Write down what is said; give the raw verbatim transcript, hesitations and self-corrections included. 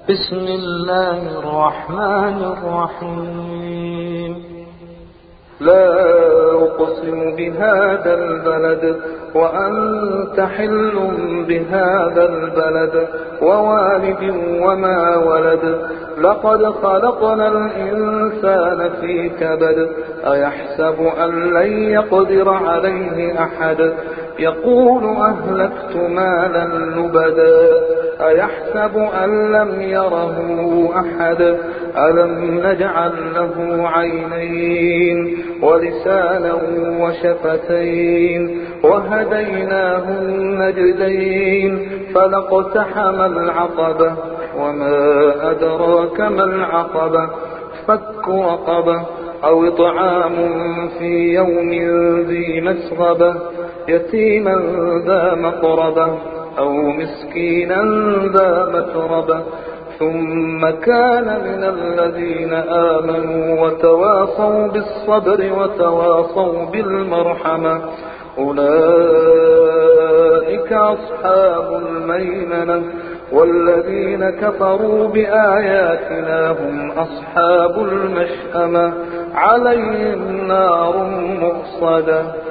بسم الله الرحمن الرحيم. لا أقسم بهذا البلد وأنت حل بهذا البلد ووالد وما ولد. لقد خلقنا الإنسان في كبد. أيحسب أن لن يقدر عليه أحد. يقول أهلكت مالا لبدا. أيحسب أن لم يره أحد. ألم نجعل له عينين ولسانا وشفتين وهديناه النجدين فلاقتحم العقبة وما أدراك ما العقبة فك رقبة أو إطعام في يوم ذي مسغبة يتيما ذا مقربة أو مسكينا ذا متربة ثم كان من الذين آمنوا وتواصوا بالصبر وتواصوا بالمرحمة أولئك أصحاب الميمنة والذين كفروا بآياتنا هم أصحاب المشأمة عليهم نار مؤصدة.